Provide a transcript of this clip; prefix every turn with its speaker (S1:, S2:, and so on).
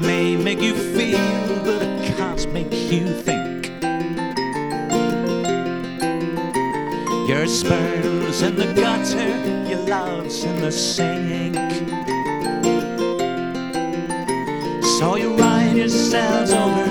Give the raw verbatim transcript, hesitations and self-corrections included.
S1: may make you feel, but it can't make you think. Your sperm's in the gutter, your love's in the sink. So you ride yourselves over